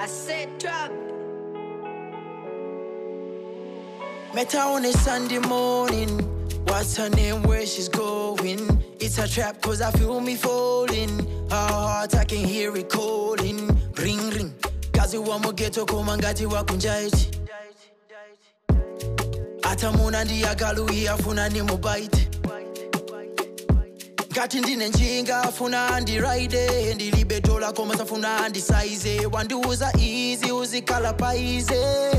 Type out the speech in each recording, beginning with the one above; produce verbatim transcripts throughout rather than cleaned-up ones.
I said drop. Met her on a Sunday morning. What's her name, where she's going? It's a trap cause I feel me falling. Her heart, I can hear it calling. Ring, ring. Kazi wa mugeto kumangati wa kunjaiti. Ata muna ndiyagalu iyafuna ni mubaiti. Ngati ndine njinga afuna andi ride. Ndilibe dola koma safuna andi size. Wanduza easy uzikala paize.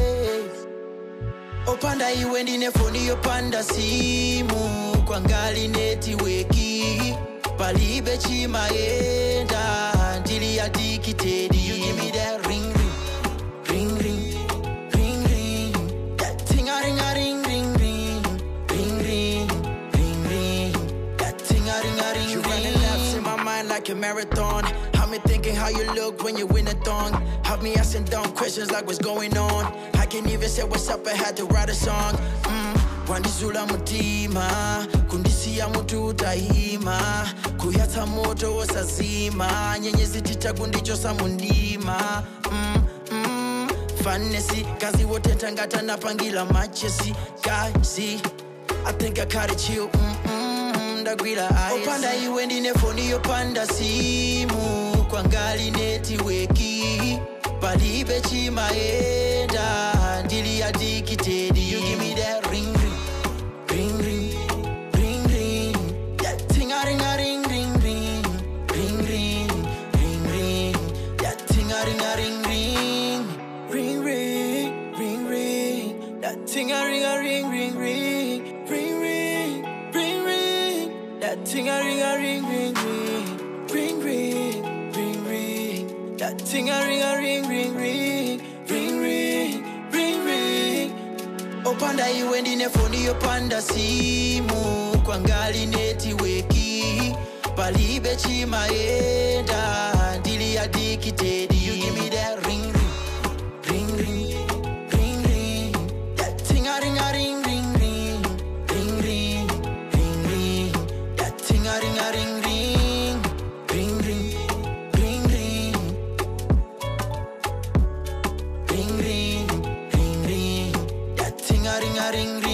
Opanda iwe ndine foni yopanda simu. Kwa ngali netiweki palibe chimayenda. Ndili addicted. You give me that ring ring ring ring ring ring. That ting a ring a ring ring ring ring ring ring ring. That ting a ring a ring ring. You running laps in my mind like a marathon. Have me thinking how you look when you win a thong. Have me asking dumb questions like what's going on. I can't even say what's up, I had to write a song. Mm. Wandizula mutima, kundisia mutu daima. Kuyata moto osazima, nyenyezi tita kundichosa mundima. Mm, mm. Fanesi, kazi wote tangata napangila machesi. Kazi, I think I caught it chill. Mm, mm, ndagwila ice. Opanda iwe ndine foni yopanda simu. Kwa ngali netiweki palibe chimayenda. Ndili addicted. You give me that ring ring ring ring ring. That ting a ring a ring ring ring ring ring ring ring. That ting a ring a ring ring ring ring ring ring. That ting a ring a ring ring ring ring ring ring ring. That ting a ring a ring ring ring ring ring ring ring. That ting a ring a ring ring ring ring ring ring ring. Opanda iwe ndine foni yopanda simu. Kwa ngali netiweki palibe chimayenda. Ndili addicted. You give me that ring ring ring ring ring. That ting a ring a ring ring ring ring ring ring ring. That ting a ring a ring ring ring ring ring ring ring ring ring ring. That ting a ring a ring.